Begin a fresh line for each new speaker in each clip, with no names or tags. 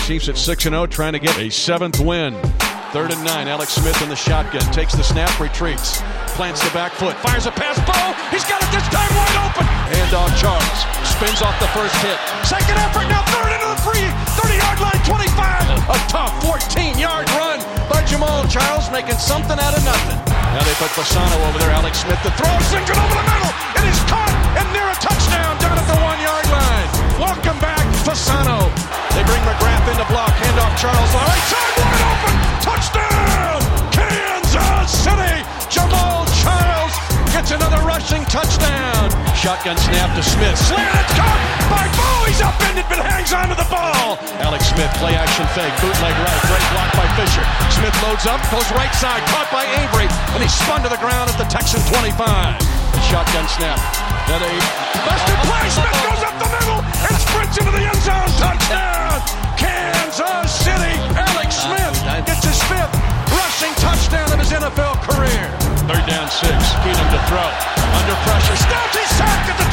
Chiefs at 6-0, trying to get a 7th win. 3rd and 9. Alex Smith in the shotgun. Takes the snap, retreats. Plants the back foot. Fires a pass. Bo! He's got it this time wide open. Handoff Charles. Spins off the first hit. Second effort. Now 3rd into the 30-yard line. 25. A tough 14-yard run by Jamaal Charles, making something out of nothing. Now they put Fasano over there. Alex Smith to throw. Sings it over the middle. It is caught and near a touchdown down at the 1-yard line. Welcome back, Fasano. They bring McGrath in to block. Handoff Charles. All right, side wide open. Touchdown! Kansas City! Jamaal Charles gets another rushing touchdown. Shotgun snap to Smith. Slanted, caught by Bo. He's upended but hangs onto the ball. Alex Smith, play action fake. Bootleg right. Great block by Fisher. Smith loads up, goes right side. Caught by Avery. And he's spun to the ground at the Texan 25. Shotgun snap. Then a busted play. Smith goes up the middle and sprints into the end zone. Touchdown! Kansas City! Alex Smith gets his 5th rushing touchdown of his NFL career. 3rd down 6. Keenum to throw. Under pressure. Snaps. He's sacked at the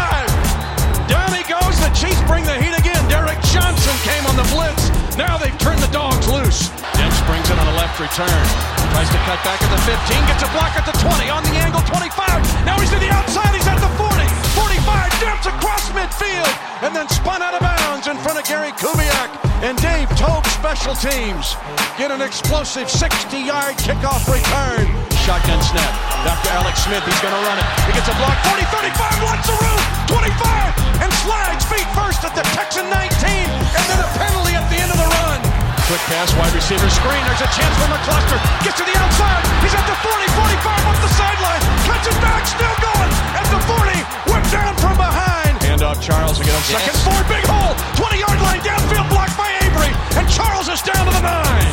25. Down he goes. The Chiefs bring the heat again. Derek Johnson came on the blitz. Now they've turned the dogs loose. Dents brings it on a left return. Tries to cut back at the 15. Gets a block at the 20. On the angle, 25. Now he's to the outside. He's at the 40. 45. Dents across midfield. And then spun out of bounds in front of Gary Kubiak. And Dave Togue, special teams, get an explosive 60-yard kickoff return. Shotgun snap. After Alex Smith, he's going to run it. He gets a block. 40, 35. Wants the room. 25. And slides feet first at the Texan 19. And then a penalty at the end of the run. Quick pass, wide receiver screen. There's a chance for McCluster. Gets to the outside. He's at the 40, 45 up the sideline. Catches back, still going. At the 40, whipped down from behind. Handoff Charles again on second. Yes. 4, big hole. 20-yard line, downfield blocked by Avery. And Charles is down to the 9.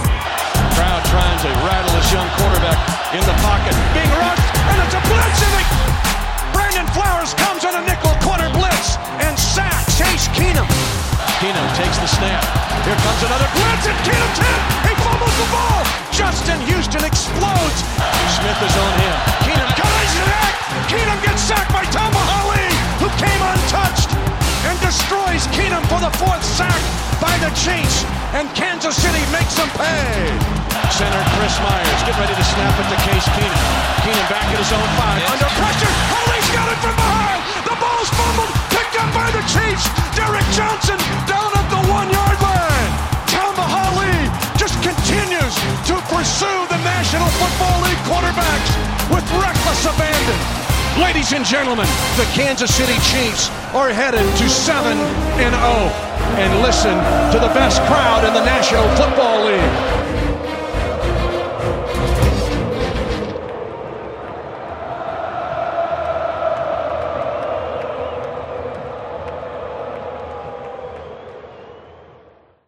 Crowd trying to rattle this young quarterback in the pocket. Being rushed, and it's a blitz. And Brandon Flowers comes on a nickel corner blitz and sacks Chase Keenum. Keenum takes the snap. Here comes another blitz, and Keenum 10. He fumbles the ball. Justin Houston explodes. Smith is on him. Keenum comes back. Keenum gets sacked by Tamba Hali, who came untouched and destroys Keenum for the 4th sack by the Chiefs. And Kansas City makes them pay. Center Chris Myers, get ready to snap it to Case Keenum. Keenum back at his own 5. Yes. Under pressure. Hali's got it from behind. The ball's fumbled. Picked up by the Chiefs. Derek Johnson down at the 1-yard line. Tamba Hali just continues to pursue the National Football League quarterbacks with reckless abandon. Ladies and gentlemen, the Kansas City Chiefs are headed to 7-0. And listen to the best crowd in the National Football League.